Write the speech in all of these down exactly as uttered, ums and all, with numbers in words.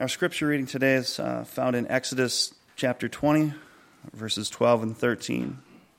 Our scripture reading today is uh, found in Exodus chapter twenty, verses twelve and thirteen.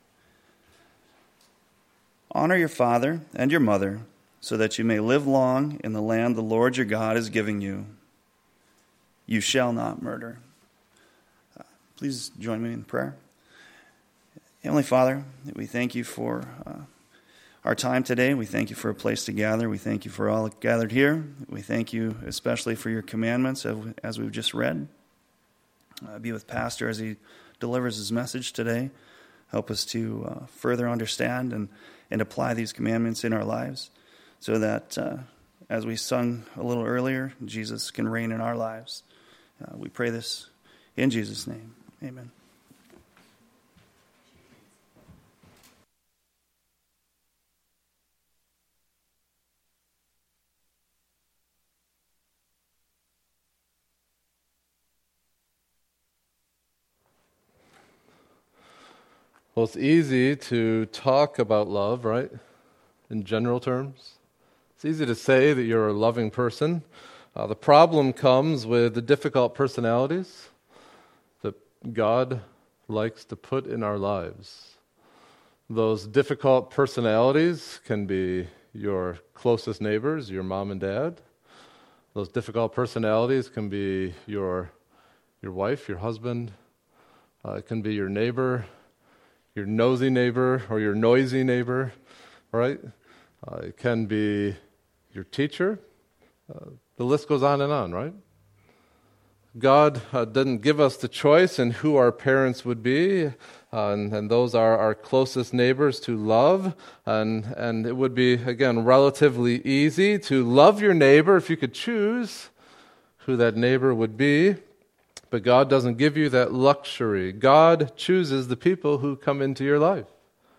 Honor your father and your mother, so that you may live long in the land the Lord your God is giving you. You shall not murder. Uh, please join me in prayer. Heavenly Father, we thank you for uh, our time today. We thank you for a place to gather. We thank you for all gathered here. We thank you especially for your commandments as we've just read. Uh, be with Pastor as he delivers his message today. Help us to uh, further understand and, and apply these commandments in our lives so that, uh, as we sung a little earlier, Jesus can reign in our lives. Uh, we pray this in Jesus' name. Amen. Well, it's easy to talk about love, right? In general terms. It's easy to say that you're a loving person. Uh, the problem comes with the difficult personalities that God likes to put in our lives. Those difficult personalities can be your closest neighbors, your mom and dad. Those difficult personalities can be your, your wife, your husband. Uh, it can be your neighbor, your nosy neighbor or your noisy neighbor, right? Uh, it can be your teacher. Uh, the list goes on and on, right? God uh, didn't give us the choice in who our parents would be, uh, and, and those are our closest neighbors to love. And, and it would be, again, relatively easy to love your neighbor if you could choose who that neighbor would be. But God doesn't give you that luxury. God chooses the people who come into your life.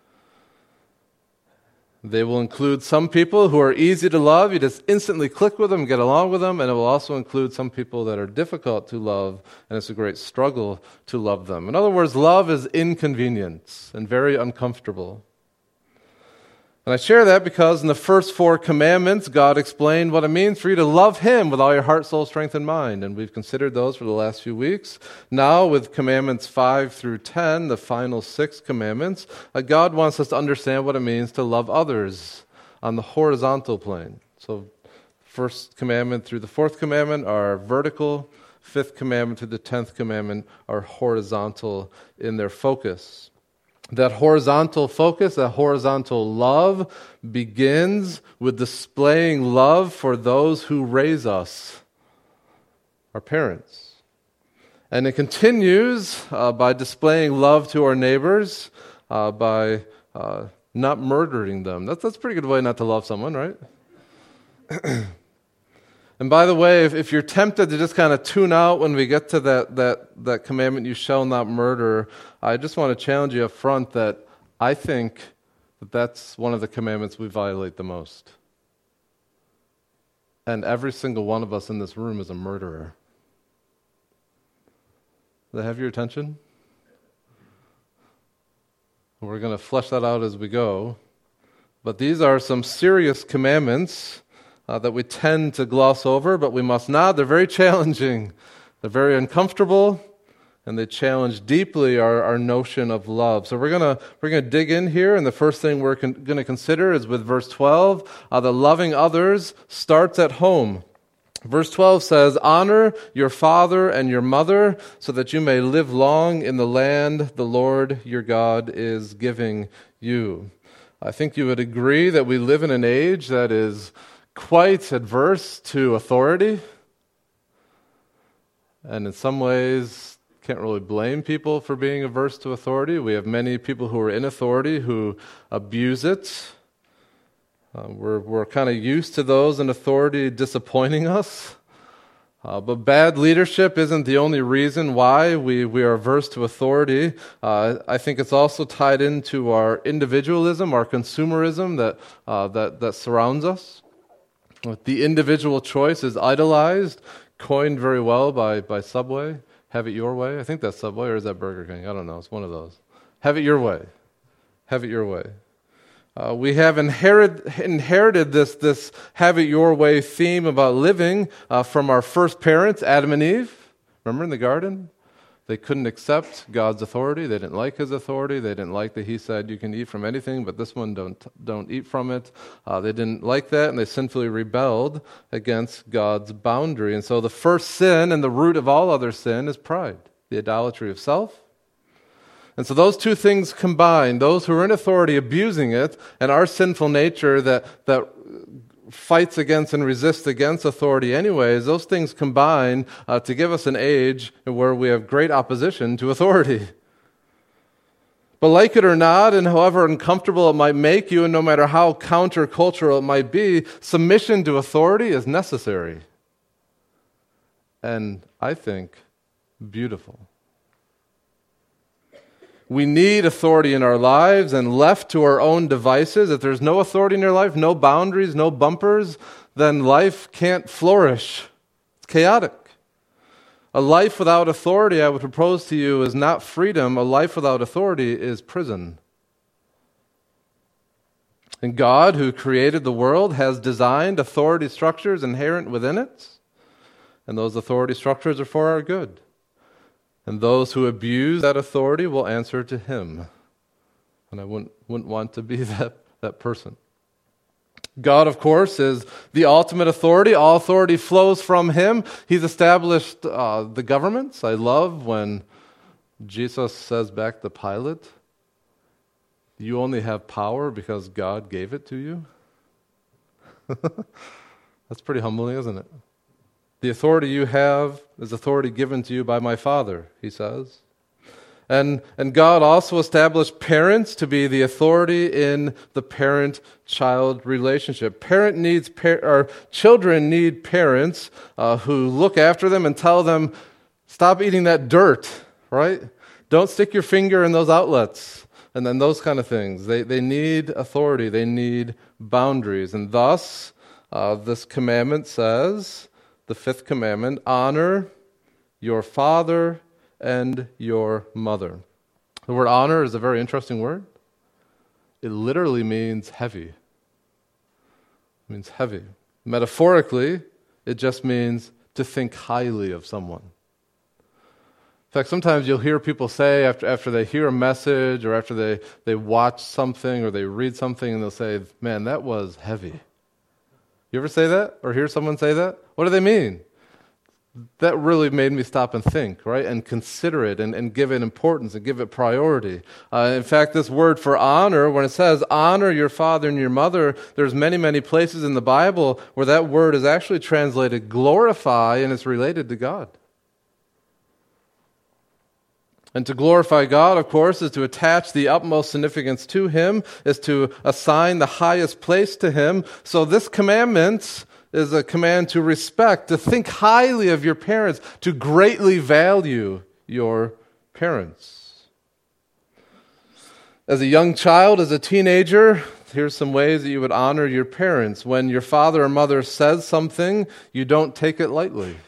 They will include some people who are easy to love. You just instantly click with them, get along with them. And it will also include some people that are difficult to love, and it's a great struggle to love them. In other words, love is inconvenience and very uncomfortable. And I share that because in the first four commandments, God explained what it means for you to love Him with all your heart, soul, strength, and mind. And we've considered those for the last few weeks. Now, with commandments five through ten, the final six commandments, uh, God wants us to understand what it means to love others on the horizontal plane. So, first commandment through the fourth commandment are vertical. Fifth commandment through the tenth commandment are horizontal in their focus. That horizontal focus, that horizontal love begins with displaying love for those who raise us, our parents. And it continues uh, by displaying love to our neighbors, uh, by uh, not murdering them. That's, that's a pretty good way not to love someone, right? And by the way, if, if you're tempted to just kind of tune out when we get to that, that, that commandment, you shall not murder, I just want to challenge you up front that I think that that's one of the commandments we violate the most. And every single one of us in this room is a murderer. Does that have your attention? We're going to flesh that out as we go. But these are some serious commandments Uh, that we tend to gloss over, but we must not. They're very challenging. They're very uncomfortable, and they challenge deeply our, our notion of love. So we're gonna we're gonna dig in here, and the first thing we're con- going to consider is with verse twelve. Uh, the loving others starts at home. Verse twelve says, "Honor your father and your mother, so that you may live long in the land the Lord your God is giving you." I think you would agree that we live in an age that is quite adverse to authority, and in some ways can't really blame people for being averse to authority. We have many people who are in authority who abuse it. Uh, we're we're kind of used to those in authority disappointing us. Uh, but bad leadership isn't the only reason why we, we are averse to authority. Uh, I think it's also tied into our individualism, our consumerism that uh, that that surrounds us. The individual choice is idolized, coined very well by, by Subway. Have it your way. I think that's Subway, or is that Burger King? I don't know. It's one of those. Have it your way. Have it your way. Uh, we have inherit, inherited this, this have it your way theme about living uh, from our first parents, Adam and Eve. Remember in the garden? They couldn't accept God's authority. They didn't like his authority. They didn't like that he said, you can eat from anything, but this one, don't don't eat from it. Uh, they didn't like that, and they sinfully rebelled against God's boundary. And so the first sin and the root of all other sin is pride, the idolatry of self. And so those two things combined, those who are in authority abusing it, and our sinful nature that that fights against and resists against authority anyways, those things combine uh, to give us an age where we have great opposition to authority. But like it or not, and however uncomfortable it might make you, and no matter how countercultural it might be, submission to authority is necessary. And I think beautiful. We need authority in our lives, and left to our own devices, if there's no authority in your life, no boundaries, no bumpers, then life can't flourish. It's chaotic. A life without authority, I would propose to you, is not freedom. A life without authority is prison. And God, who created the world, has designed authority structures inherent within it, and those authority structures are for our good. And those who abuse that authority will answer to him. And I wouldn't, wouldn't want to be that, that person. God, of course, is the ultimate authority. All authority flows from him. He's established uh, the governments. I love when Jesus says back to Pilate, you only have power because God gave it to you. That's pretty humbling, isn't it? The authority you have is authority given to you by my Father, he says. And, and God also established parents to be the authority in the parent-child relationship. Parent needs, par- or children need parents uh, who look after them and tell them, stop eating that dirt, right? Don't stick your finger in those outlets. And then those kind of things. They, they need authority. They need boundaries. And thus, uh, this commandment says, the fifth commandment, honor your father and your mother. The word honor is a very interesting word. It literally means heavy. It means heavy. Metaphorically, it just means to think highly of someone. In fact, sometimes you'll hear people say after after they hear a message or after they, they watch something or they read something, and they'll say, man, that was heavy. You ever say that or hear someone say that? What do they mean? That really made me stop and think, right? And consider it and, and give it importance and give it priority. Uh, in fact, this word for honor, when it says honor your father and your mother, there's many, many places in the Bible where that word is actually translated glorify, and it's related to God. And to glorify God, of course, is to attach the utmost significance to him, is to assign the highest place to him. So this commandment is a command to respect, to think highly of your parents, to greatly value your parents. As a young child, as a teenager, here's some ways that you would honor your parents. When your father or mother says something, you don't take it lightly.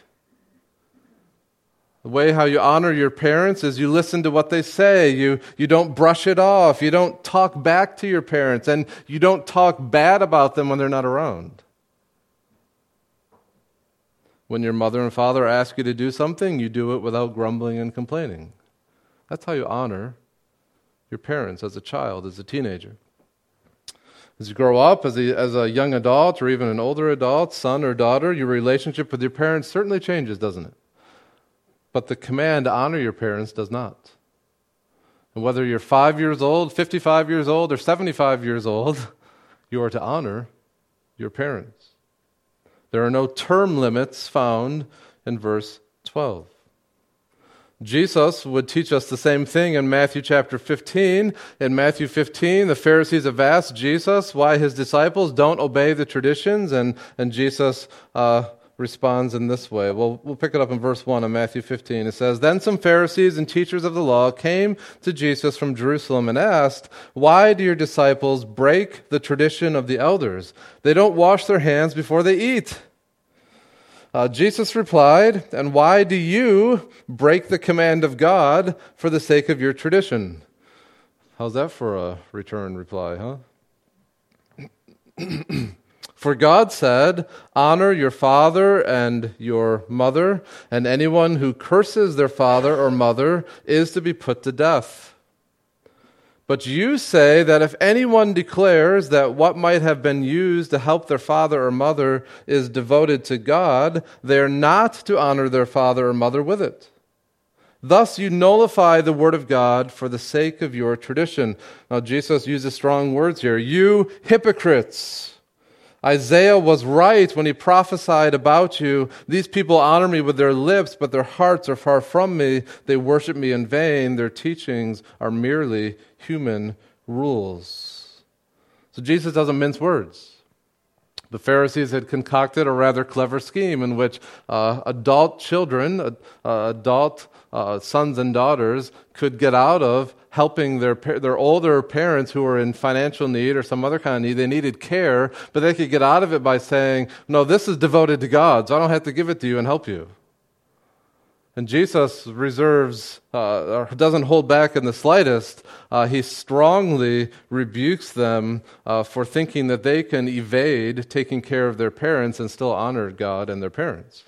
The way how you honor your parents is you listen to what they say. You, you don't brush it off. You don't talk back to your parents. And you don't talk bad about them when they're not around. When your mother and father ask you to do something, you do it without grumbling and complaining. That's how you honor your parents as a child, as a teenager. As you grow up, as a, as a young adult or even an older adult, son or daughter, your relationship with your parents certainly changes, doesn't it? But the command to honor your parents does not. And whether you're five years old, fifty-five years old, or seventy-five years old, you are to honor your parents. There are no term limits found in verse twelve. Jesus would teach us the same thing in Matthew chapter fifteen. In Matthew fifteen, the Pharisees have asked Jesus why his disciples don't obey the traditions, and, and Jesus uh, responds in this way. Well, we'll pick it up in verse one of Matthew fifteen. It says, "Then some Pharisees and teachers of the law came to Jesus from Jerusalem and asked, 'Why do your disciples break the tradition of the elders? They don't wash their hands before they eat.' Uh, Jesus replied, 'And why do you break the command of God for the sake of your tradition?'" How's that for a return reply, huh? For God said, honor your father and your mother, and anyone who curses their father or mother is to be put to death. But you say that if anyone declares that what might have been used to help their father or mother is devoted to God, they are not to honor their father or mother with it. Thus you nullify the word of God for the sake of your tradition. Now Jesus uses strong words here. You hypocrites! Isaiah was right when he prophesied about you. These people honor me with their lips, but their hearts are far from me. They worship me in vain. Their teachings are merely human rules. So Jesus doesn't mince words. The Pharisees had concocted a rather clever scheme in which uh, adult children, uh, uh, adult uh, sons and daughters could get out of helping their their older parents who were in financial need or some other kind of need. They needed care, but they could get out of it by saying, no, this is devoted to God, so I don't have to give it to you and help you. And Jesus reserves, uh, or doesn't hold back in the slightest. Uh, he strongly rebukes them uh, for thinking that they can evade taking care of their parents and still honor God and their parents.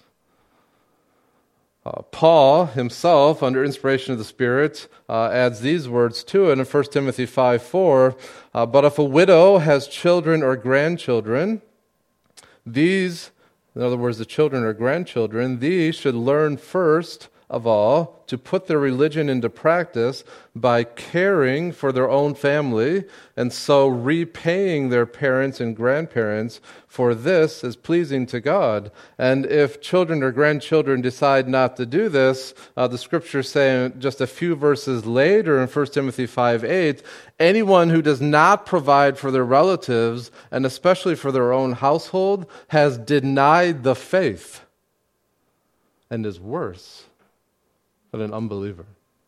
Uh, Paul himself, under inspiration of the Spirit, uh, adds these words to it in First Timothy five four. Uh, but if a widow has children or grandchildren, these, in other words, the children or grandchildren, these should learn first of all to put their religion into practice by caring for their own family and so repaying their parents and grandparents, for this is pleasing to God. And if children or grandchildren decide not to do this, uh, the scriptures say just a few verses later in First Timothy five eight, anyone who does not provide for their relatives, and especially for their own household, has denied the faith and is worse than an unbeliever.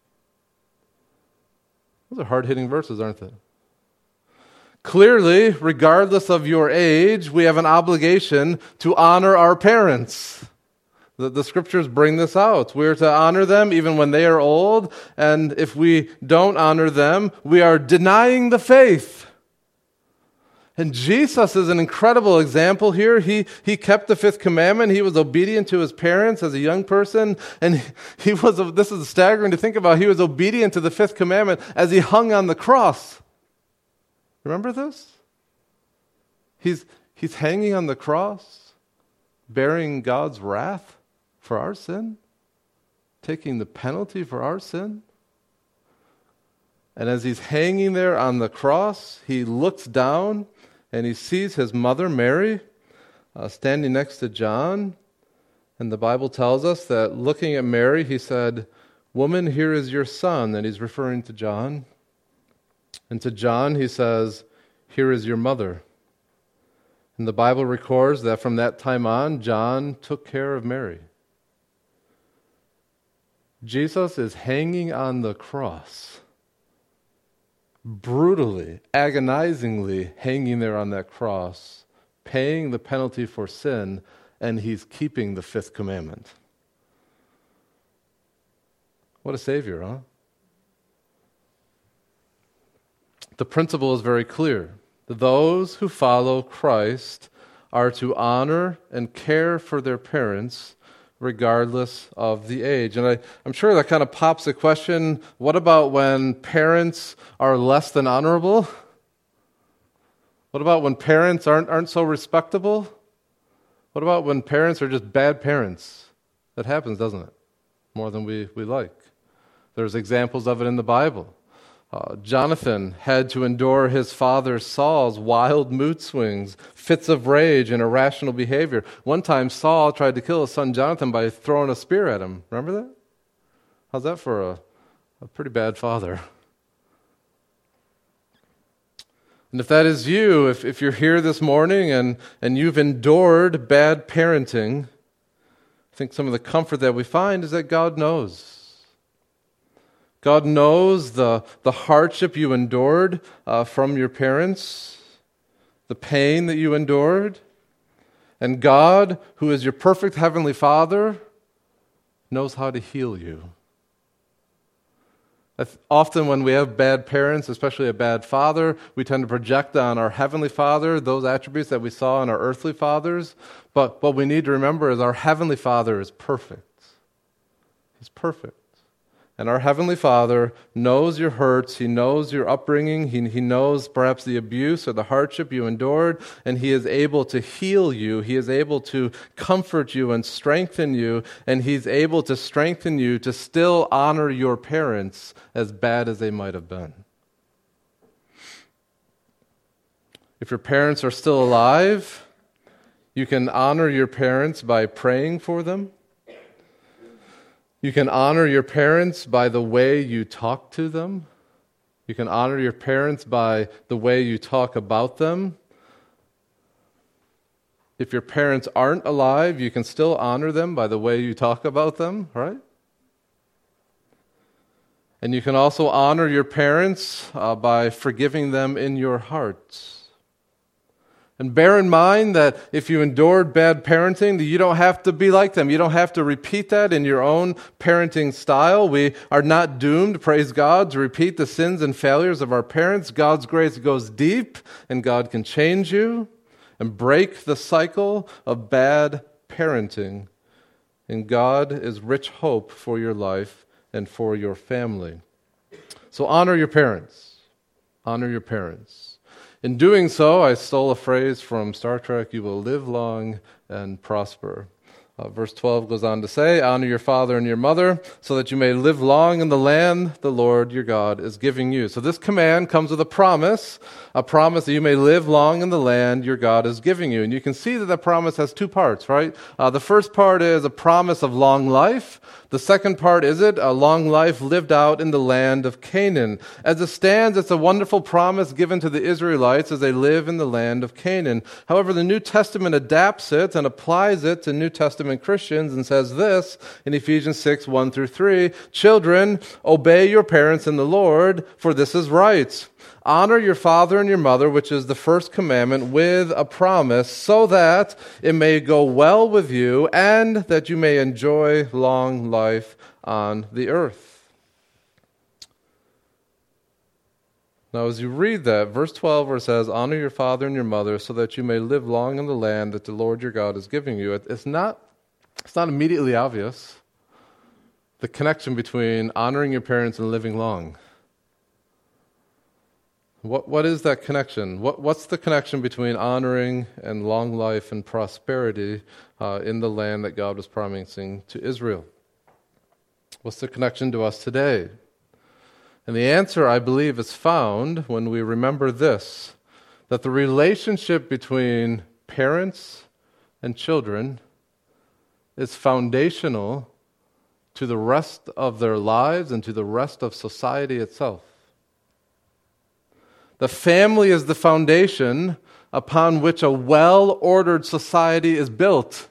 Those are hard-hitting verses, aren't they? Clearly, regardless of your age, we have an obligation to honor our parents. The, the scriptures bring this out. We're to honor them even when they are old, and if we don't honor them, we are denying the faith. And Jesus is an incredible example here. He he kept the fifth commandment. He was obedient to his parents as a young person. And he was, this is staggering to think about, he was obedient to the fifth commandment as he hung on the cross. Remember this? He's, he's hanging on the cross, bearing God's wrath for our sin, taking the penalty for our sin. And as he's hanging there on the cross, he looks down and he sees his mother, Mary, uh, standing next to John. And the Bible tells us that looking at Mary, he said, "Woman, here is your son." And he's referring to John. And to John, he says, "Here is your mother." And the Bible records that from that time on, John took care of Mary. Jesus is hanging on the cross, brutally, agonizingly hanging there on that cross, paying the penalty for sin, and he's keeping the fifth commandment. What a Savior, huh? The principle is very clear. Those who follow Christ are to honor and care for their parents regardless of the age. And I, I'm sure that kind of pops the question, what about when parents are less than honorable? What about when parents aren't, aren't so respectable? What about when parents are just bad parents? That happens, doesn't it? More than we, we like. There's examples of it in the Bible. Uh, Jonathan had to endure his father Saul's wild mood swings, fits of rage, and irrational behavior. One time, Saul tried to kill his son Jonathan by throwing a spear at him. Remember that? How's that for a, a pretty bad father? And if that is you, if, if you're here this morning and, and you've endured bad parenting, I think some of the comfort that we find is that God knows. God knows the, the hardship you endured uh, from your parents, the pain that you endured. And God, who is your perfect heavenly Father, knows how to heal you. Often when we have bad parents, especially a bad father, we tend to project on our heavenly Father those attributes that we saw in our earthly fathers. But what we need to remember is our heavenly Father is perfect. He's perfect. And our heavenly Father knows your hurts. He knows your upbringing. He, he knows perhaps the abuse or the hardship you endured. And He is able to heal you. He is able to comfort you and strengthen you. And He's able to strengthen you to still honor your parents as bad as they might have been. If your parents are still alive, you can honor your parents by praying for them. You can honor your parents by the way you talk to them. You can honor your parents by the way you talk about them. If your parents aren't alive, you can still honor them by the way you talk about them, right? And you can also honor your parents uh, by forgiving them in your hearts. And bear in mind that if you endured bad parenting, that you don't have to be like them. You don't have to repeat that in your own parenting style. We are not doomed, praise God, to repeat the sins and failures of our parents. God's grace goes deep, and God can change you and break the cycle of bad parenting. And God is rich hope for your life and for your family. So honor your parents. Honor your parents. In doing so, I stole a phrase from Star Trek, you will live long and prosper. Uh, verse twelve goes on to say, honor your father and your mother, so that you may live long in the land the Lord your God is giving you. So this command comes with a promise, a promise that you may live long in the land your God is giving you. And you can see that that promise has two parts, right? Uh, the first part is a promise of long life. The second part is it, a long life lived out in the land of Canaan. As it stands, it's a wonderful promise given to the Israelites as they live in the land of Canaan. However, the New Testament adapts it and applies it to New Testament Christians and says this in Ephesians six, one through three, children, obey your parents in the Lord, for this is right. Honor your father and your mother, which is the first commandment, with a promise, so that it may go well with you and that you may enjoy long life on the earth. Now, as you read that, verse twelve, where it says, honor your father and your mother, so that you may live long in the land that the Lord your God is giving you, it's not, it's not immediately obvious, the connection between honoring your parents and living long. What what is that connection? What what's the connection between honoring and long life and prosperity uh, in the land that God was promising to Israel? What's the connection to us today? And the answer, I believe, is found when we remember this, that the relationship between parents and children is foundational to the rest of their lives and to the rest of society itself. The family is the foundation upon which a well-ordered society is built.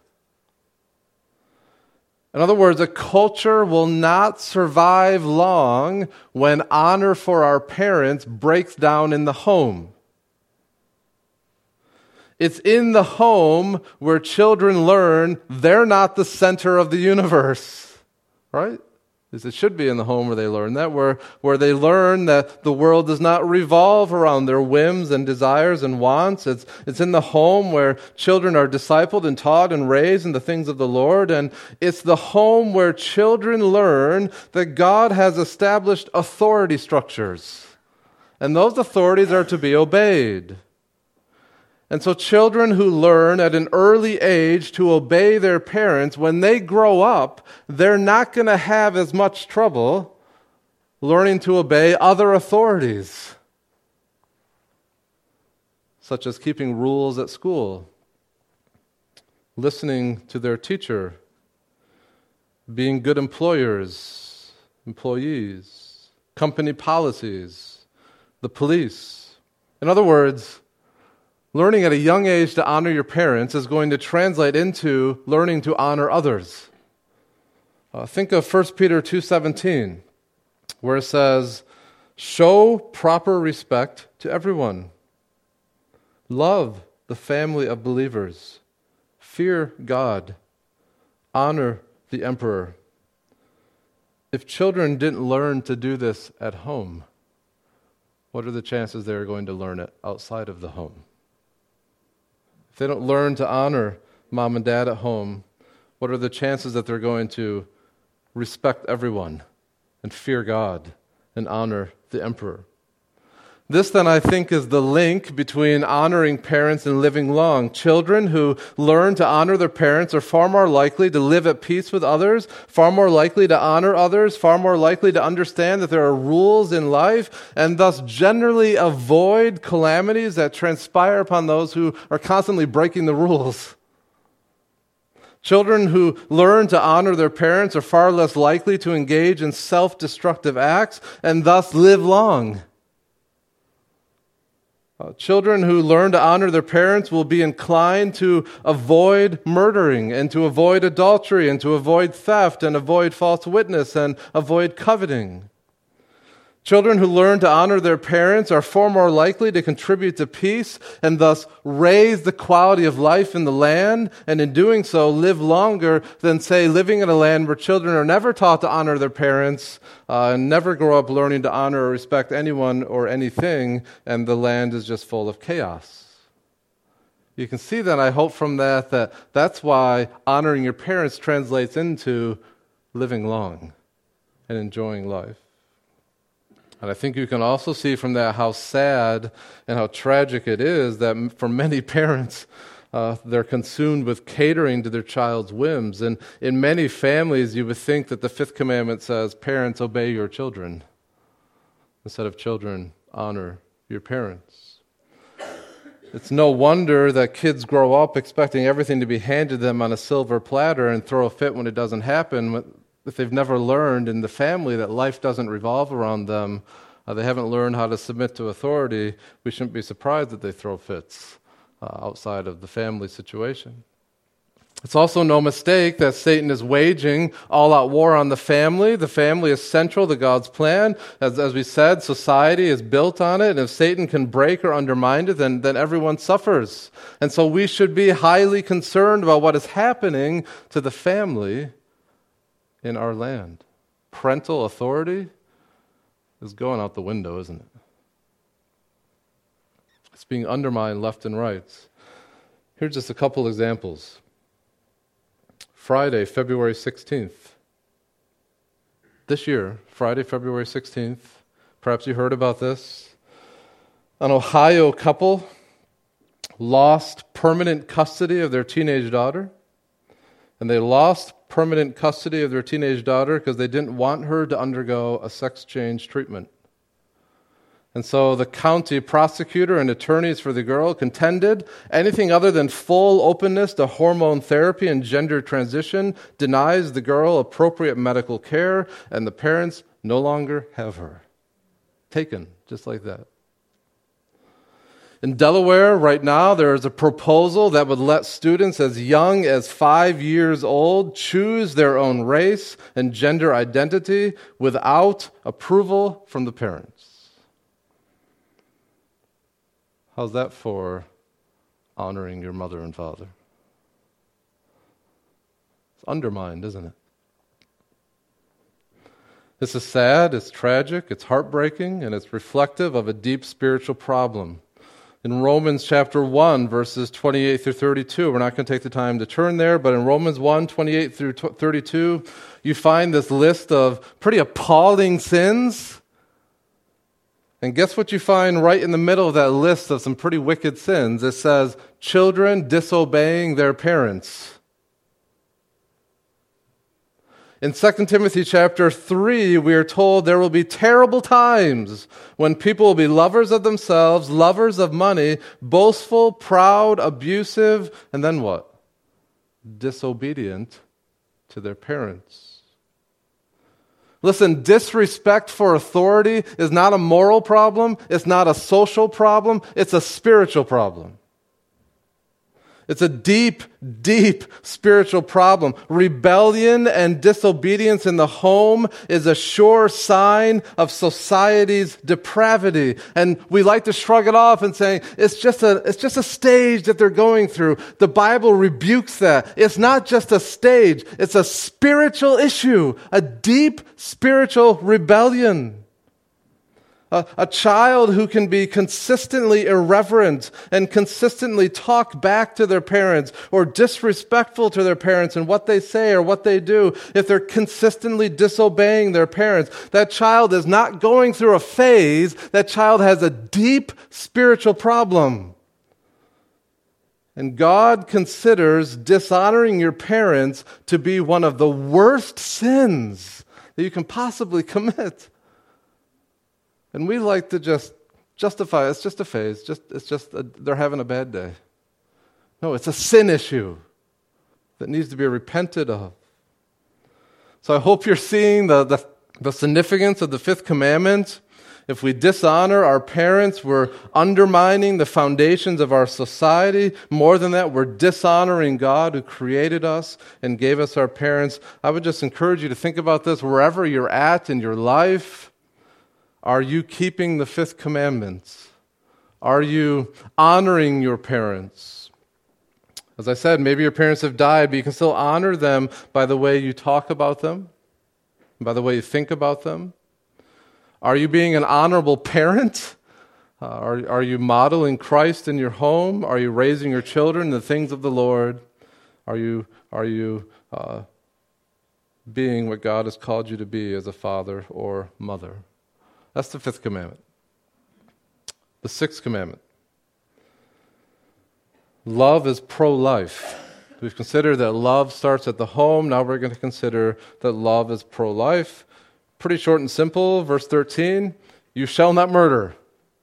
In other words, a culture will not survive long when honor for our parents breaks down in the home. It's in the home where children learn they're not the center of the universe, right? It should be in the home where they learn that, where, where they learn that the world does not revolve around their whims and desires and wants. It's, it's in the home where children are discipled and taught and raised in the things of the Lord. And it's the home where children learn that God has established authority structures. And those authorities are to be obeyed. And so children who learn at an early age to obey their parents, when they grow up, they're not going to have as much trouble learning to obey other authorities, such as keeping rules at school, listening to their teacher, being good employers, employees, company policies, the police. In other words, learning at a young age to honor your parents is going to translate into learning to honor others. Uh, think of First Peter two seventeen, where it says, show proper respect to everyone. Love the family of believers. Fear God. Honor the emperor. If children didn't learn to do this at home, what are the chances they're going to learn it outside of the home? If they don't learn to honor mom and dad at home, what are the chances that they're going to respect everyone and fear God and honor the emperor? This, then, I think, is the link between honoring parents and living long. Children who learn to honor their parents are far more likely to live at peace with others, far more likely to honor others, far more likely to understand that there are rules in life, and thus generally avoid calamities that transpire upon those who are constantly breaking the rules. Children who learn to honor their parents are far less likely to engage in self-destructive acts and thus live long. Uh, children who learn to honor their parents will be inclined to avoid murdering and to avoid adultery and to avoid theft and avoid false witness and avoid coveting. Children who learn to honor their parents are far more likely to contribute to peace and thus raise the quality of life in the land, and in doing so live longer than, say, living in a land where children are never taught to honor their parents uh, and never grow up learning to honor or respect anyone or anything, and the land is just full of chaos. You can see then, I hope from that, that that's why honoring your parents translates into living long and enjoying life. And I think you can also see from that how sad and how tragic it is that for many parents, uh, they're consumed with catering to their child's whims. And in many families, you would think that the fifth commandment says, parents, obey your children. Instead of children, honor your parents. It's no wonder that kids grow up expecting everything to be handed them on a silver platter and throw a fit when it doesn't happen. If they've never learned in the family that life doesn't revolve around them, uh, they haven't learned how to submit to authority, we shouldn't be surprised that they throw fits uh, outside of the family situation. It's also no mistake that Satan is waging all-out war on the family. The family is central to God's plan. As, as we said, society is built on it, and if Satan can break or undermine it, then, then everyone suffers. And so we should be highly concerned about what is happening to the family in our land. Parental authority is going out the window, isn't it? It's being undermined left and right. Here's just a couple examples. Friday, February sixteenth. This year, Friday, February sixteenth, perhaps you heard about this. An Ohio couple lost permanent custody of their teenage daughter. And they lost permanent custody of their teenage daughter because they didn't want her to undergo a sex change treatment. And so the county prosecutor and attorneys for the girl contended anything other than full openness to hormone therapy and gender transition denies the girl appropriate medical care, and the parents no longer have her. Taken, just like that. In Delaware, right now, there is a proposal that would let students as young as five years old choose their own race and gender identity without approval from the parents. How's that for honoring your mother and father? It's undermined, isn't it? This is sad, it's tragic, it's heartbreaking, and it's reflective of a deep spiritual problem. In Romans chapter one, verses twenty-eight through thirty-two, we're not going to take the time to turn there, but in Romans one, twenty-eight through thirty-two, you find this list of pretty appalling sins. And guess what you find right in the middle of that list of some pretty wicked sins? It says, children disobeying their parents. In Second Timothy chapter three, we are told there will be terrible times when people will be lovers of themselves, lovers of money, boastful, proud, abusive, and then what? Disobedient to their parents. Listen, disrespect for authority is not a moral problem, it's not a social problem, it's a spiritual problem. It's a deep, deep spiritual problem. Rebellion and disobedience in the home is a sure sign of society's depravity. And we like to shrug it off and say, it's just a, it's just a stage that they're going through. The Bible rebukes that. It's not just a stage. It's a spiritual issue, a deep spiritual rebellion. A, a child who can be consistently irreverent and consistently talk back to their parents or disrespectful to their parents in what they say or what they do, if they're consistently disobeying their parents, that child is not going through a phase. That child has a deep spiritual problem. And God considers dishonoring your parents to be one of the worst sins that you can possibly commit. And we like to just justify, it's just a phase, just it's just a, they're having a bad day. No, it's a sin issue that needs to be repented of. So I hope you're seeing the, the, the significance of the fifth commandment. If we dishonor our parents, we're undermining the foundations of our society. More than that, we're dishonoring God who created us and gave us our parents. I would just encourage you to think about this wherever you're at in your life. Are you keeping the fifth commandment? Are you honoring your parents? As I said, maybe your parents have died, but you can still honor them by the way you talk about them, by the way you think about them. Are you being an honorable parent? Uh, are, are you modeling Christ in your home? Are you raising your children in the things of the Lord? Are you, are you uh, being what God has called you to be as a father or mother? That's the fifth commandment. The sixth commandment. Love is pro-life. We've considered that love starts at the home. Now we're going to consider that love is pro-life. Pretty short and simple. Verse thirteen, you shall not murder.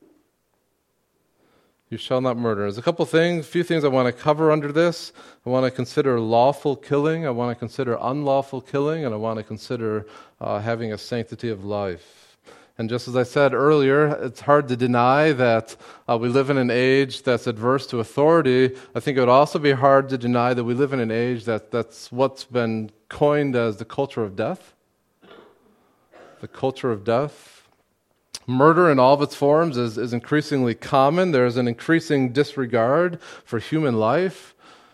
You shall not murder. There's a couple things, a few things I want to cover under this. I want to consider lawful killing. I want to consider unlawful killing. And I want to consider uh, having a sanctity of life. And just as I said earlier, it's hard to deny that uh, we live in an age that's adverse to authority. I think it would also be hard to deny that we live in an age that that's what's been coined as the culture of death. The culture of death. Murder in all of its forms is, is increasingly common. There's an increasing disregard for human life.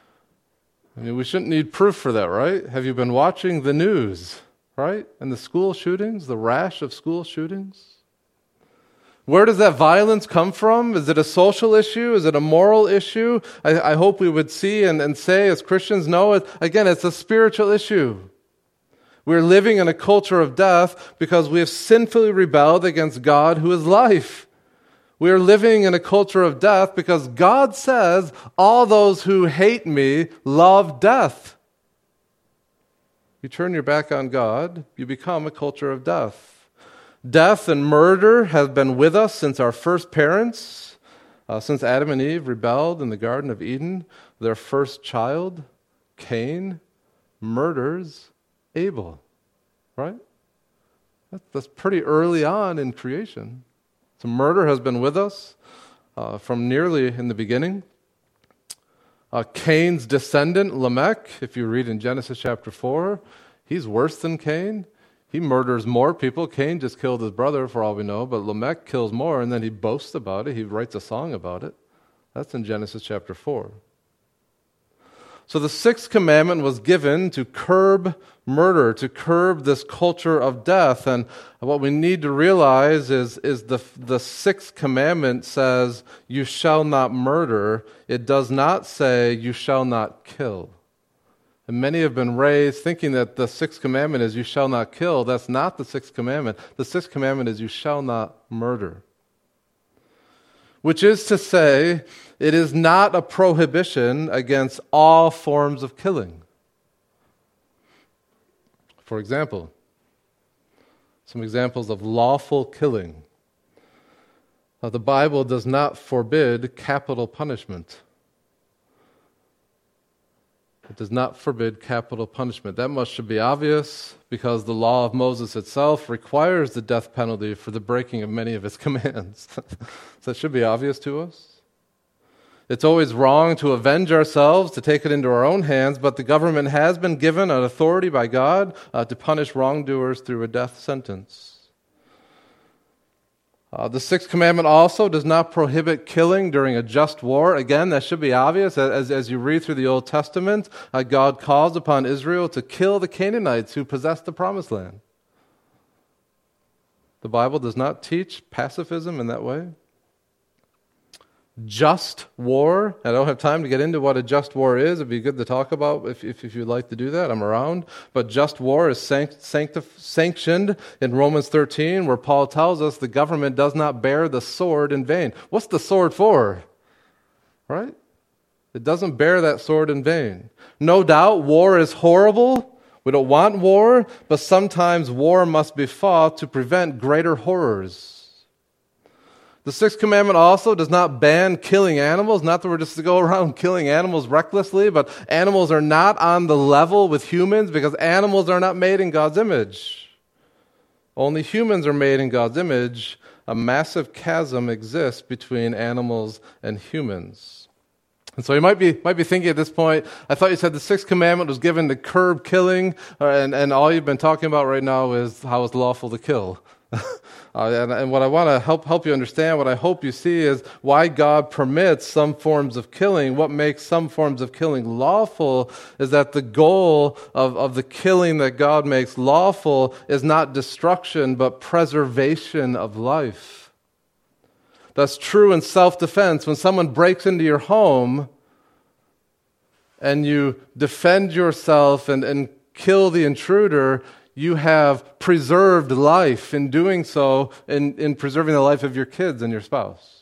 I mean, we shouldn't need proof for that, right? Have you been watching the news? Right? And the school shootings, the rash of school shootings. Where does that violence come from? Is it a social issue? Is it a moral issue? I, I hope we would see and, and say as Christians, no, it, again, it's a spiritual issue. We're living in a culture of death because we have sinfully rebelled against God who is life. We are living in a culture of death because God says, all those who hate me love death. You turn your back on God, you become a culture of death. Death and murder have been with us since our first parents, uh, since Adam and Eve rebelled in the Garden of Eden. Their first child, Cain, murders Abel, right? That's pretty early on in creation. So murder has been with us uh, from nearly in the beginning. Uh, Cain's descendant, Lamech, if you read in Genesis chapter four, he's worse than Cain. He murders more people. Cain just killed his brother, for all we know, but Lamech kills more, and then he boasts about it. He writes a song about it. That's in Genesis chapter four. So the sixth commandment was given to curb murder, to curb this culture of death. And what we need to realize is, is the, the sixth commandment says, you shall not murder. It does not say, you shall not kill. And many have been raised thinking that the sixth commandment is, you shall not kill. That's not the sixth commandment. The sixth commandment is, you shall not murder. Which is to say, it is not a prohibition against all forms of killing. For example, some examples of lawful killing. Now, the Bible does not forbid capital punishment. It does not forbid capital punishment. That much should be obvious because the law of Moses itself requires the death penalty for the breaking of many of its commands. So it should be obvious to us. It's always wrong to avenge ourselves, to take it into our own hands, but the government has been given an authority by God uh, to punish wrongdoers through a death sentence. Uh, the sixth commandment also does not prohibit killing during a just war. Again, that should be obvious. As, as you read through the Old Testament, uh, God calls upon Israel to kill the Canaanites who possessed the Promised Land. The Bible does not teach pacifism in that way. Just war. I don't have time to get into what a just war is. It'd be good to talk about if, if, if you'd like to do that. I'm around. But just war is sanct- sanctif- sanctioned in Romans thirteen, where Paul tells us the government does not bear the sword in vain. What's the sword for? Right? It doesn't bear that sword in vain. No doubt war is horrible. We don't want war, but sometimes war must be fought to prevent greater horrors. The sixth commandment also does not ban killing animals. Not that we're just to go around killing animals recklessly, but animals are not on the level with humans because animals are not made in God's image. Only humans are made in God's image. A massive chasm exists between animals and humans. And so you might be might be thinking at this point, I thought you said the sixth commandment was given to curb killing, uh, and, and all you've been talking about right now is how it's lawful to kill. Uh, and, and what I want to help help you understand, what I hope you see is why God permits some forms of killing. What makes some forms of killing lawful is that the goal of, of the killing that God makes lawful is not destruction, but preservation of life. That's true in self-defense. When someone breaks into your home and you defend yourself and, and kill the intruder, you have preserved life in doing so, in, in preserving the life of your kids and your spouse.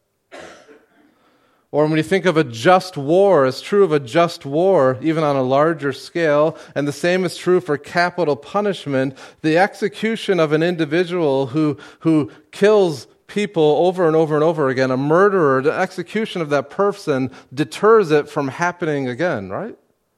Or when you think of a just war, it's true of a just war, even on a larger scale, and the same is true for capital punishment. The execution of an individual who, who kills people over and over and over again, a murderer, the execution of that person deters it from happening again, right?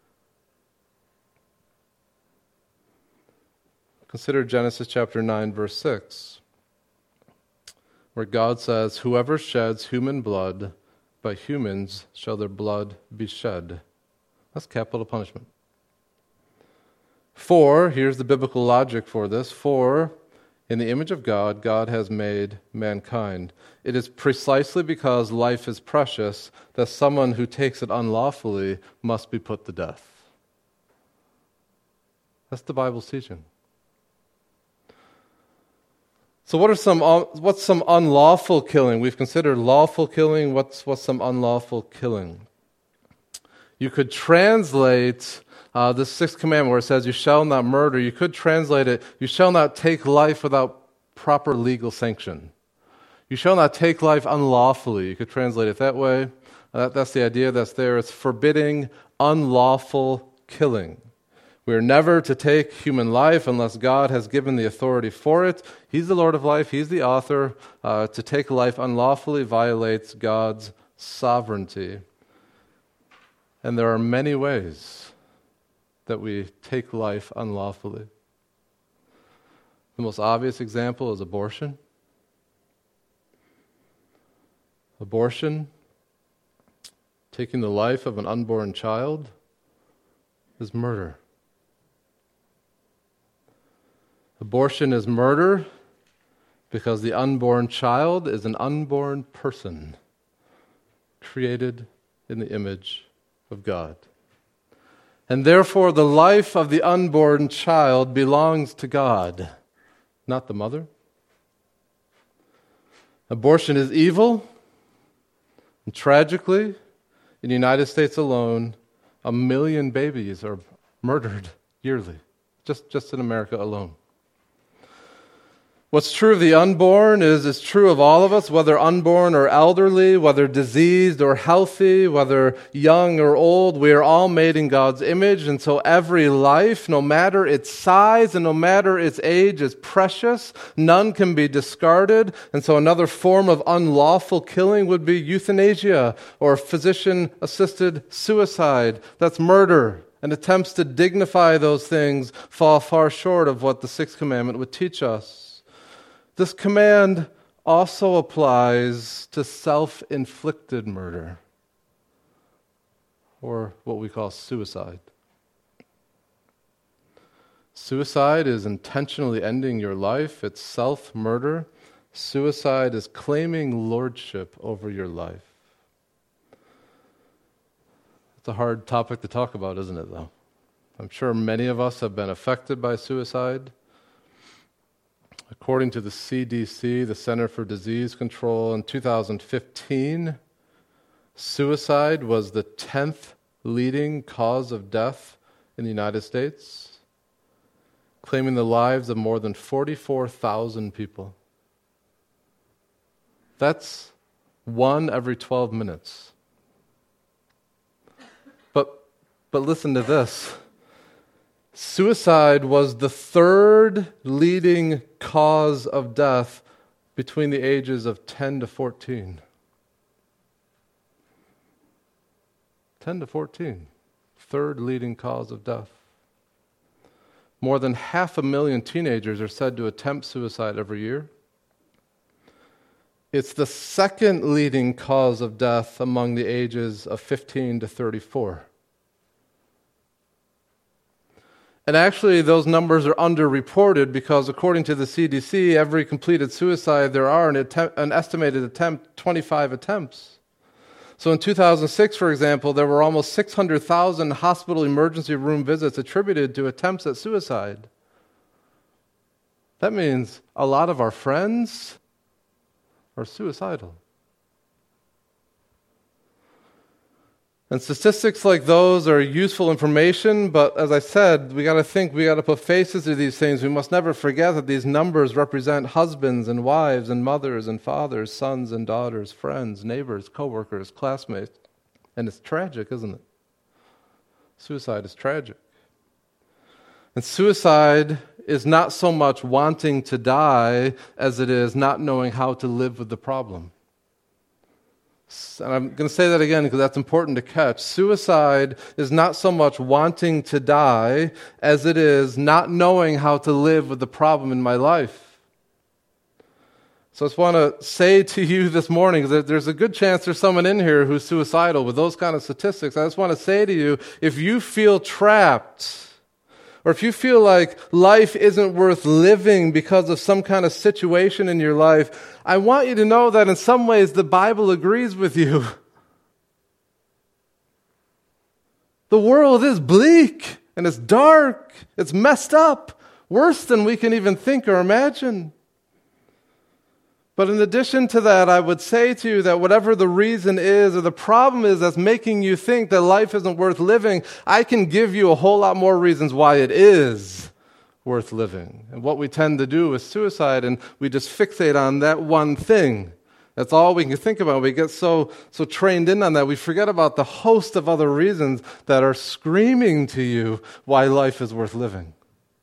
Consider Genesis chapter nine, verse six, where God says, "Whoever sheds human blood, by humans shall their blood be shed." That's capital punishment. For, here's the biblical logic for this, for in the image of God, God has made mankind. It is precisely because life is precious that someone who takes it unlawfully must be put to death. That's the Bible's teaching. So what are some what's some unlawful killing? We've considered lawful killing. What's what's some unlawful killing? You could translate uh, the sixth commandment where it says, "You shall not murder." You could translate it, "You shall not take life without proper legal sanction." You shall not take life unlawfully. You could translate it that way. Uh, that, that's the idea that's there. It's forbidding unlawful killing. We are never to take human life unless God has given the authority for it. He's the Lord of life. He's the author. Uh, to take life unlawfully violates God's sovereignty. And there are many ways that we take life unlawfully. The most obvious example is abortion. Abortion, taking the life of an unborn child, is murder. Abortion is murder because the unborn child is an unborn person created in the image of God. And therefore the life of the unborn child belongs to God, not the mother. Abortion is evil, and tragically, in the United States alone, a million babies are murdered yearly, just, just in America alone. What's true of the unborn is, is true of all of us, whether unborn or elderly, whether diseased or healthy, whether young or old. We are all made in God's image, and so every life, no matter its size and no matter its age, is precious. None can be discarded. And so another form of unlawful killing would be euthanasia or physician-assisted suicide. That's murder. And attempts to dignify those things fall far short of what the sixth commandment would teach us. This command also applies to self-inflicted murder. or what we call suicide. Suicide is intentionally ending your life. It's self-murder. Suicide is claiming lordship over your life. It's a hard topic to talk about, isn't it, though? I'm sure many of us have been affected by suicide. According to the C D C, the Center for Disease Control, in two thousand fifteen, suicide was the tenth leading cause of death in the United States, claiming the lives of more than forty-four thousand people. That's one every twelve minutes. But, but listen to this. Suicide was the third leading cause of death between the ages of ten to fourteen. ten to fourteen. Third leading cause of death. More than half a million teenagers are said to attempt suicide every year. It's the second leading cause of death among the ages of fifteen to thirty-four. And actually, those numbers are underreported because according to the C D C, every completed suicide, there are an, attempt, an estimated attempt, twenty-five attempts. So in two thousand six, for example, there were almost six hundred thousand hospital emergency room visits attributed to attempts at suicide. That means a lot of our friends are suicidal. And statistics like those are useful information, but as I said, we got to think, we got to put faces to these things. We must never forget that these numbers represent husbands and wives and mothers and fathers, sons and daughters, friends, neighbors, coworkers, classmates. And it's tragic, isn't it? Suicide is tragic. And suicide is not so much wanting to die as it is not knowing how to live with the problem. And I'm going to say that again because that's important to catch. Suicide is not so much wanting to die as it is not knowing how to live with the problem in my life. So I just want to say to you this morning that there's a good chance there's someone in here who's suicidal with those kind of statistics. I just want to say to you, if you feel trapped, or if you feel like life isn't worth living because of some kind of situation in your life, I want you to know that in some ways the Bible agrees with you. The world is bleak, and it's dark, it's messed up, worse than we can even think or imagine. But in addition to that, I would say to you that whatever the reason is or the problem is that's making you think that life isn't worth living, I can give you a whole lot more reasons why it is worth living. And what we tend to do is suicide, and we just fixate on that one thing. That's all we can think about. We get so, so trained in on that, we forget about the host of other reasons that are screaming to you why life is worth living.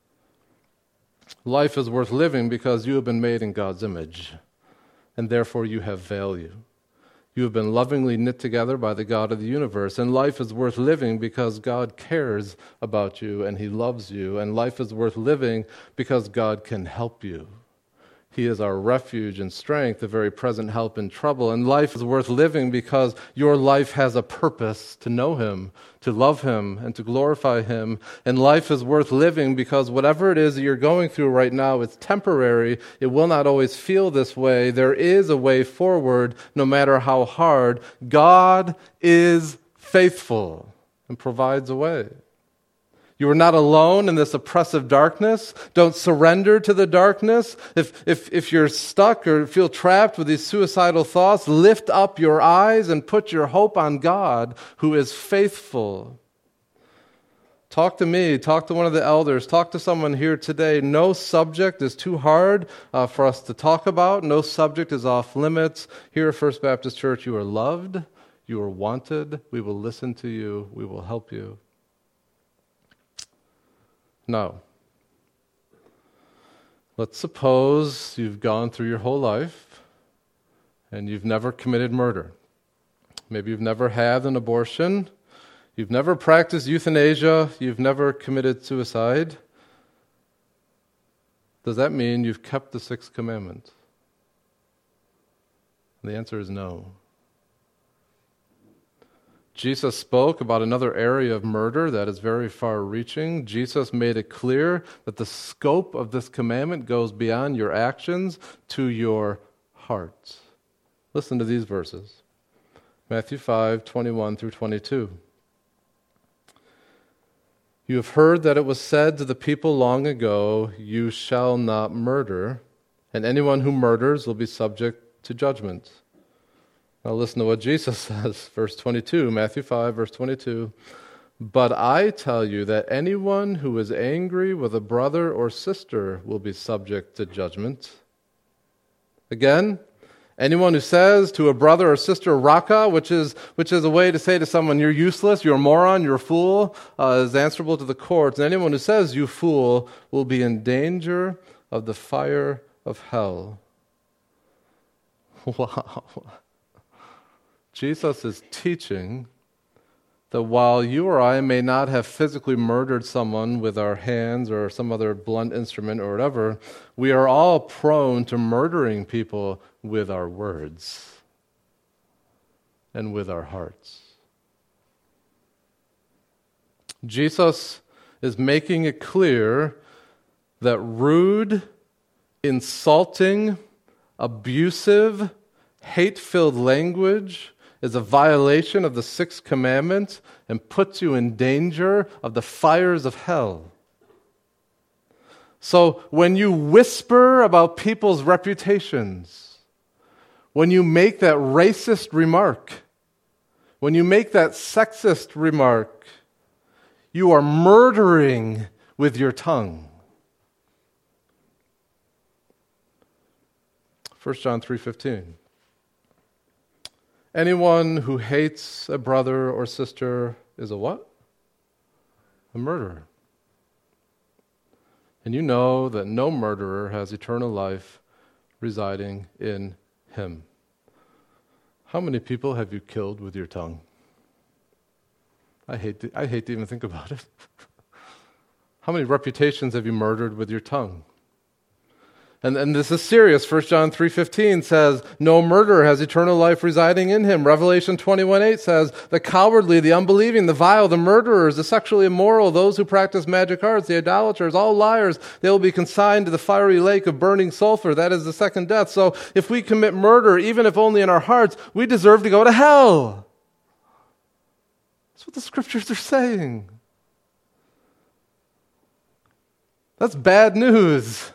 Life is worth living because you have been made in God's image, and therefore you have value. You have been lovingly knit together by the God of the universe, and life is worth living because God cares about you and He loves you, and life is worth living because God can help you. He is our refuge and strength, a very present help in trouble. And life is worth living because your life has a purpose to know Him, to love Him, and to glorify Him. And life is worth living because whatever it is that you're going through right now, it's temporary. It will not always feel this way. There is a way forward, no matter how hard. God is faithful and provides a way. You are not alone in this oppressive darkness. Don't surrender to the darkness. If, if, if you're stuck or feel trapped with these suicidal thoughts, lift up your eyes and put your hope on God, who is faithful. Talk to me. Talk to one of the elders. Talk to someone here today. No subject is too hard uh, for us to talk about. No subject is off limits. Here at First Baptist Church, you are loved. You are wanted. We will listen to you. We will help you. Now, let's suppose you've gone through your whole life and you've never committed murder. Maybe you've never had an abortion. You've never practiced euthanasia. You've never committed suicide. Does that mean you've kept the sixth commandment? The answer is no. Jesus spoke about another area of murder that is very far-reaching. Jesus made it clear that the scope of this commandment goes beyond your actions to your heart. Listen to these verses. Matthew five, twenty-one through twenty-two. You have heard that it was said to the people long ago, you shall not murder, and anyone who murders will be subject to judgment. Now listen to what Jesus says, verse twenty-two, Matthew five, verse twenty-two. But I tell you that anyone who is angry with a brother or sister will be subject to judgment. Again, anyone who says to a brother or sister, raka, which is which is a way to say to someone, you're useless, you're a moron, you're a fool, uh, is answerable to the courts. And anyone who says, you fool, will be in danger of the fire of hell. Wow. Jesus is teaching that while you or I may not have physically murdered someone with our hands or some other blunt instrument or whatever, we are all prone to murdering people with our words and with our hearts. Jesus is making it clear that rude, insulting, abusive, hate-filled language is a violation of the sixth commandment and puts you in danger of the fires of hell. So when you whisper about people's reputations, when you make that racist remark, when you make that sexist remark, you are murdering with your tongue. First John three fifteen. Anyone who hates a brother or sister is a what? A murderer. And you know that no murderer has eternal life residing in him. How many people have you killed with your tongue? I hate to, I hate to even think about it. How many reputations have you murdered with your tongue? And, and this is serious. First John three fifteen says, no murderer has eternal life residing in him. Revelation twenty-one eight says, the cowardly, the unbelieving, the vile, the murderers, the sexually immoral, those who practice magic arts, the idolaters, all liars, they will be consigned to the fiery lake of burning sulfur. That is the second death. So if we commit murder, even if only in our hearts, we deserve to go to hell. That's what the scriptures are saying. That's bad news.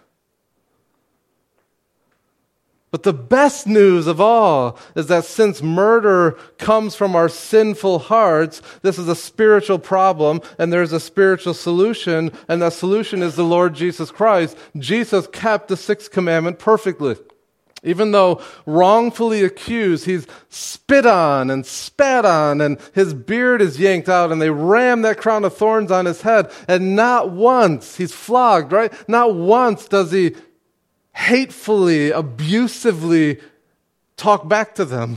But the best news of all is that since murder comes from our sinful hearts, this is a spiritual problem and there's a spiritual solution, and that solution is the Lord Jesus Christ. Jesus kept the sixth commandment perfectly. Even though wrongfully accused, he's spit on and spat on, and his beard is yanked out, and they ram that crown of thorns on his head, and not once, he's flogged, right? Not once does he hatefully, abusively talk back to them.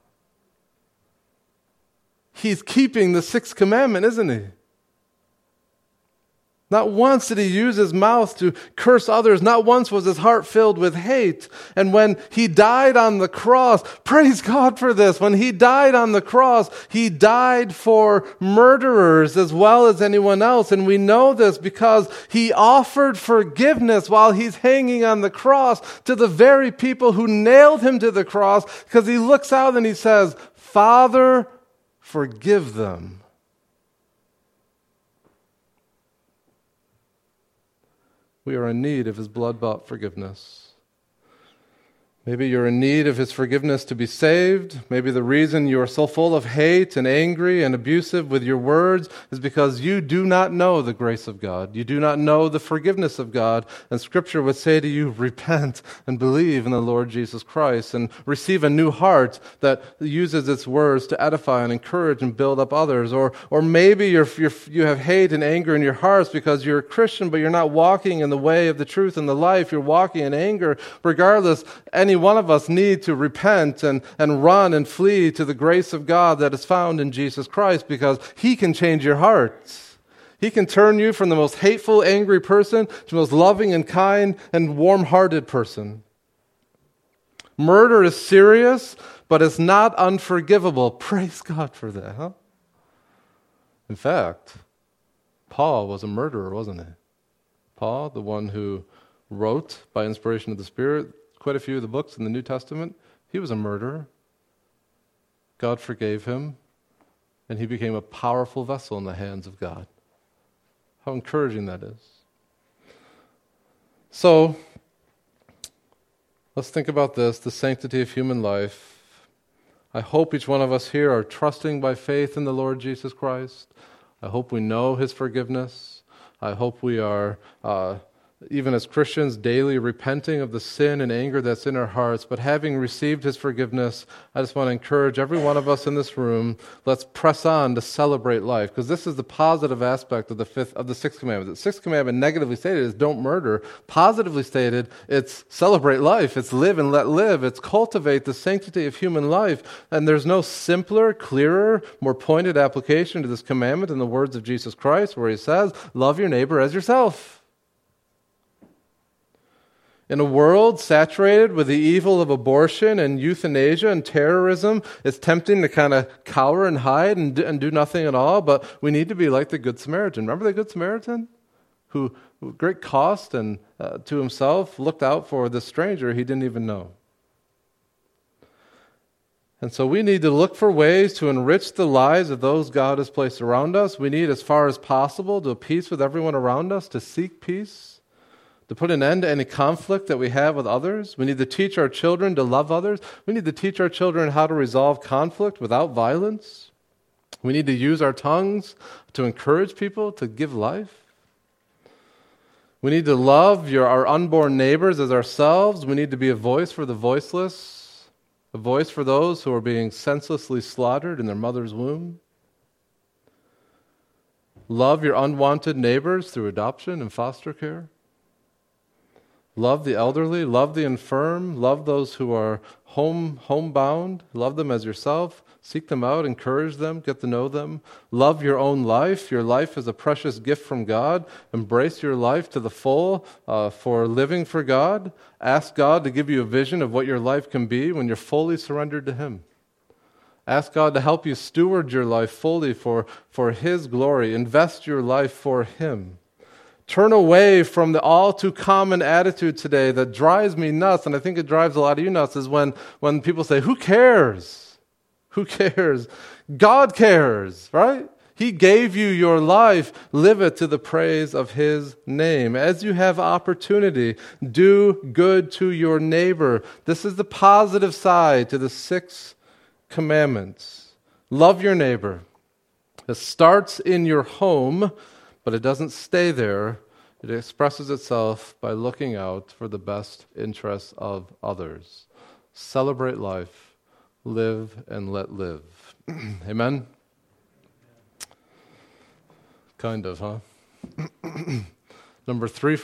He's keeping the sixth commandment, isn't he? Not once did he use his mouth to curse others. Not once was his heart filled with hate. And when he died on the cross, praise God for this, when he died on the cross, he died for murderers as well as anyone else. And we know this because he offered forgiveness while he's hanging on the cross to the very people who nailed him to the cross, because he looks out and he says, Father, forgive them. We are in need of his blood-bought forgiveness. Maybe you're in need of his forgiveness to be saved. Maybe the reason you are so full of hate and angry and abusive with your words is because you do not know the grace of God. You do not know the forgiveness of God. And Scripture would say to you, repent and believe in the Lord Jesus Christ and receive a new heart that uses its words to edify and encourage and build up others. Or or maybe you're, you're, you have hate and anger in your hearts because you're a Christian, but you're not walking in the way of the truth and the life. You're walking in anger. Regardless, any one of us need to repent and, and run and flee to the grace of God that is found in Jesus Christ, because he can change your hearts. He can turn you from the most hateful, angry person to the most loving and kind and warm-hearted person. Murder is serious, but it's not unforgivable. Praise God for that, huh? In fact, Paul was a murderer, wasn't he? Paul, the one who wrote by inspiration of the Spirit quite a few of the books in the New Testament, he was a murderer. God forgave him, and he became a powerful vessel in the hands of God. How encouraging that is. So, let's think about this, the sanctity of human life. I hope each one of us here are trusting by faith in the Lord Jesus Christ. I hope we know his forgiveness. I hope we are, uh, even as Christians, daily repenting of the sin and anger that's in our hearts. But having received his forgiveness, I just want to encourage every one of us in this room, let's press on to celebrate life. Because this is the positive aspect of the fifth of the sixth commandment. The sixth commandment, negatively stated, is don't murder. Positively stated, it's celebrate life. It's live and let live. It's cultivate the sanctity of human life. And there's no simpler, clearer, more pointed application to this commandment in the words of Jesus Christ, where he says, love your neighbor as yourself. In a world saturated with the evil of abortion and euthanasia and terrorism, it's tempting to kind of cower and hide and do, and do nothing at all, but we need to be like the Good Samaritan. Remember the Good Samaritan? Who, with great cost and uh, to himself, looked out for the stranger he didn't even know. And so we need to look for ways to enrich the lives of those God has placed around us. We need, as far as possible, to have peace with everyone around us, to seek peace, to put an end to any conflict that we have with others. We need to teach our children to love others. We need to teach our children how to resolve conflict without violence. We need to use our tongues to encourage people to give life. We need to love your, our unborn neighbors as ourselves. We need to be a voice for the voiceless, a voice for those who are being senselessly slaughtered in their mother's womb. Love your unwanted neighbors through adoption and foster care. Love the elderly, love the infirm, love those who are home homebound, love them as yourself, seek them out, encourage them, get to know them. Love your own life. Your life is a precious gift from God. Embrace your life to the full uh, for living for God. Ask God to give you a vision of what your life can be when you're fully surrendered to him. Ask God to help you steward your life fully for, for his glory. Invest your life for him. Turn away from the all too common attitude today that drives me nuts, and I think it drives a lot of you nuts, is when, when people say, who cares? Who cares? God cares, right? He gave you your life. Live it to the praise of his name. As you have opportunity, do good to your neighbor. This is the positive side to the six commandments. Love your neighbor. It starts in your home, but it doesn't stay there. It expresses itself by looking out for the best interests of others. Celebrate life. Live and let live. Amen? Kind of, huh? Number three.